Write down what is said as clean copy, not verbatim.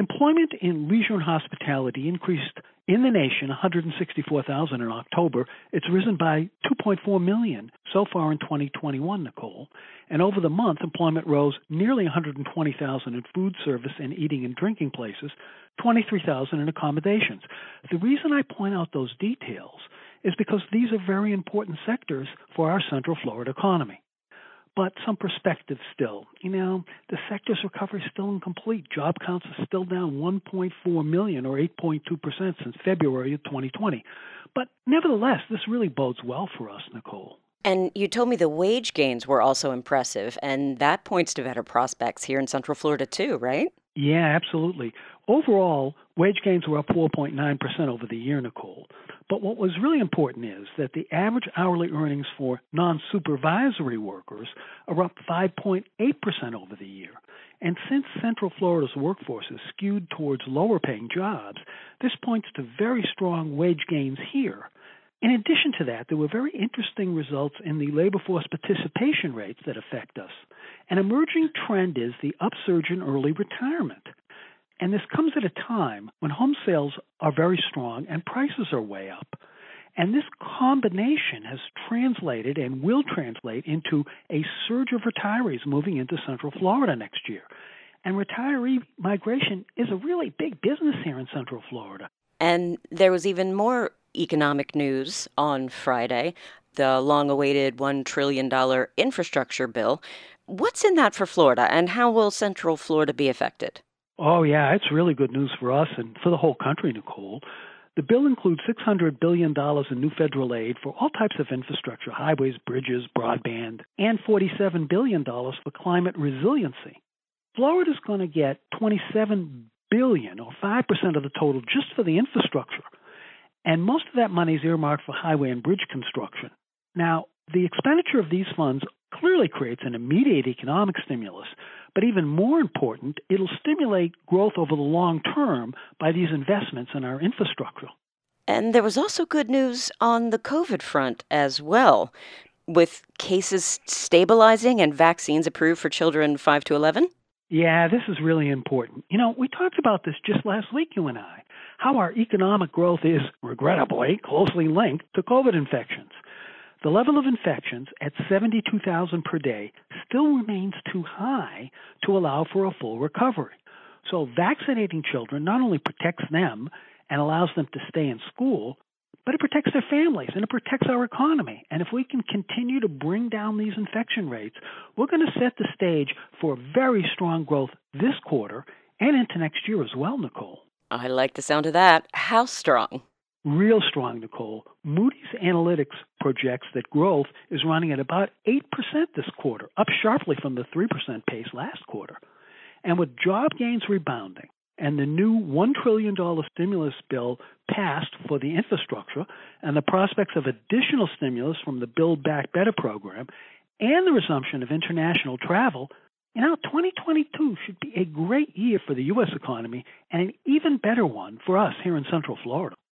Employment in leisure and hospitality increased in the nation 164,000 in October. It's risen by 2.4 million so far in 2021, Nicole. And over the month, employment rose nearly 120,000 in food service and eating and drinking places, 23,000 in accommodations. The reason I point out those details is because these are very important sectors for our Central Florida economy. But some perspective still. The sector's recovery is still incomplete. Job counts are still down 1.4 million or 8.2% since February of 2020. But nevertheless, this really bodes well for us, Nicole. And you told me the wage gains were also impressive, and that points to better prospects here in Central Florida too, right? Yeah, absolutely. Overall, wage gains were up 4.9% over the year, Nicole. But what was really important is that the average hourly earnings for non-supervisory workers are up 5.8% over the year. And since Central Florida's workforce is skewed towards lower-paying jobs, this points to very strong wage gains here. In addition to that, there were very interesting results in the labor force participation rates that affect us. An emerging trend is the upsurge in early retirement. And this comes at a time when home sales are very strong and prices are way up. And this combination has translated and will translate into a surge of retirees moving into Central Florida next year. And retiree migration is a really big business here in Central Florida. And there was even more economic news on Friday, the long-awaited $1 trillion infrastructure bill. What's in that for Florida, and how will Central Florida be affected? Oh, yeah, it's really good news for us and for the whole country, Nicole. The bill includes $600 billion in new federal aid for all types of infrastructure, highways, bridges, broadband, and $47 billion for climate resiliency. Florida's going to get $27 billion, or 5% of the total, just for the infrastructure. And most of that money is earmarked for highway and bridge construction. Now, the expenditure of these funds clearly creates an immediate economic stimulus, but even more important, it'll stimulate growth over the long term by these investments in our infrastructure. And there was also good news on the COVID front as well, with cases stabilizing and vaccines approved for children 5 to 11. Yeah, this is really important. We talked about this just last week, you and I, how our economic growth is, regrettably, closely linked to COVID infections. The level of infections at 72,000 per day still remains too high to allow for a full recovery. So vaccinating children not only protects them and allows them to stay in school, but it protects their families and it protects our economy. And if we can continue to bring down these infection rates, we're going to set the stage for very strong growth this quarter and into next year as well, Nicole. I like the sound of that. How strong? Real strong, Nicole. Moody's Analytics projects that growth is running at about 8% this quarter, up sharply from the 3% pace last quarter. And with job gains rebounding and the new $1 trillion stimulus bill passed for the infrastructure and the prospects of additional stimulus from the Build Back Better program and the resumption of international travel, 2022 should be a great year for the U.S. economy and an even better one for us here in Central Florida.